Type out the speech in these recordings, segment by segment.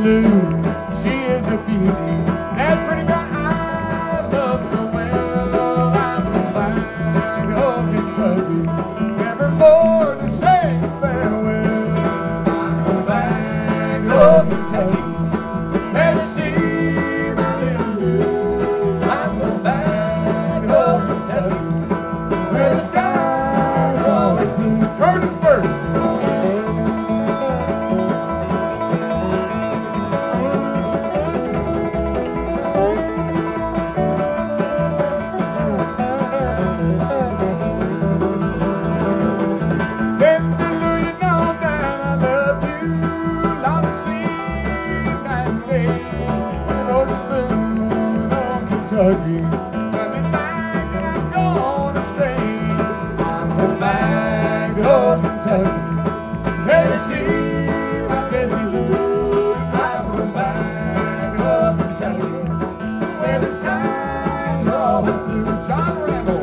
blue. She is a beauty, that pretty girl I love so well. I'm from fine old Kentucky, never more to say farewell. I'm from fine old Kentucky, let me see my little blue. I'm from fine old Kentucky, where the sky's always blue. Curtis Birch. Kentucky, let me back and I'm gonna stay. I'm from back of Kentucky, let me see my busy blue. I'm from back of Kentucky, where the skies are always blue. John Randall.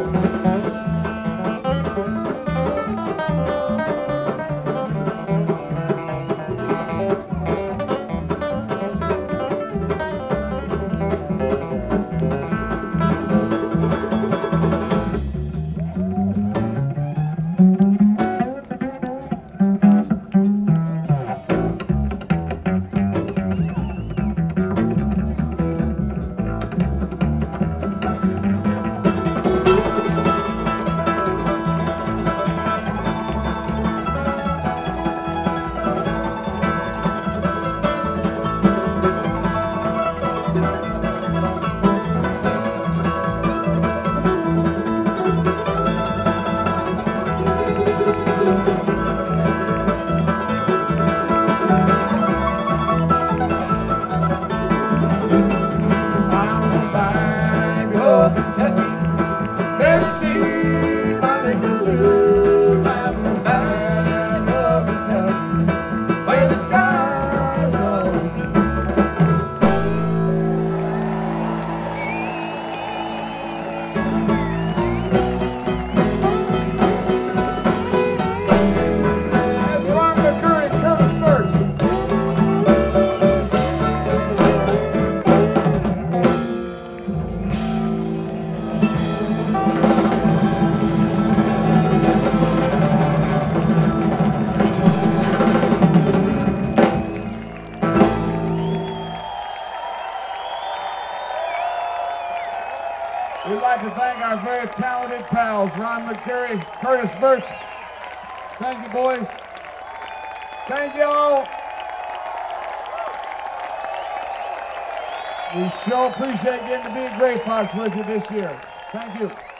Kentucky, let's see my little blue. I'm from back of Kentucky, where the skies are blue. That's Ron McCurry, Curtis Birch. We'd like to thank our very talented pals, Ron McCurry, Curtis Birch. Thank you, boys. Thank you all. We sure appreciate getting to be at Grey Fox with you this year. Thank you.